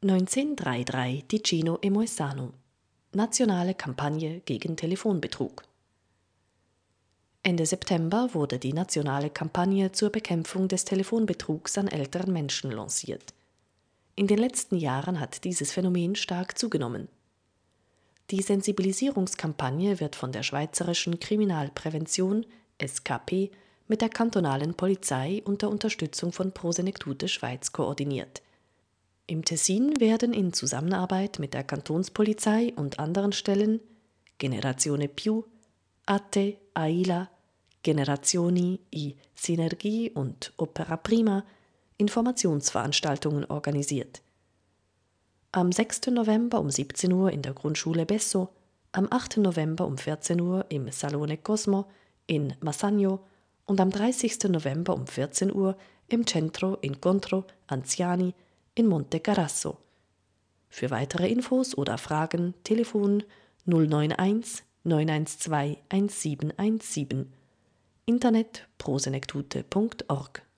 1933 Ticino e Moessano. Nationale Kampagne gegen Telefonbetrug. Ende September wurde die nationale Kampagne zur Bekämpfung des Telefonbetrugs an älteren Menschen lanciert. In den letzten Jahren hat dieses Phänomen stark zugenommen. Die Sensibilisierungskampagne wird von der Schweizerischen Kriminalprävention (SKP) mit der kantonalen Polizei unter Unterstützung von Pro Senectute Schweiz koordiniert. Im Tessin werden in Zusammenarbeit mit der Kantonspolizei und anderen Stellen Generazione Più, Atte, AILA, Generazioni i Sinergie und Opera Prima Informationsveranstaltungen organisiert. Am 6. November um 17 Uhr in der Grundschule Besso, am 8. November um 14 Uhr im Salone Cosmo in Massagno und am 30. November um 14 Uhr im Centro Incontro Anziani in Monte Carasso. Für weitere Infos oder Fragen Telefon 091 912 1717. Internet prosenectute.org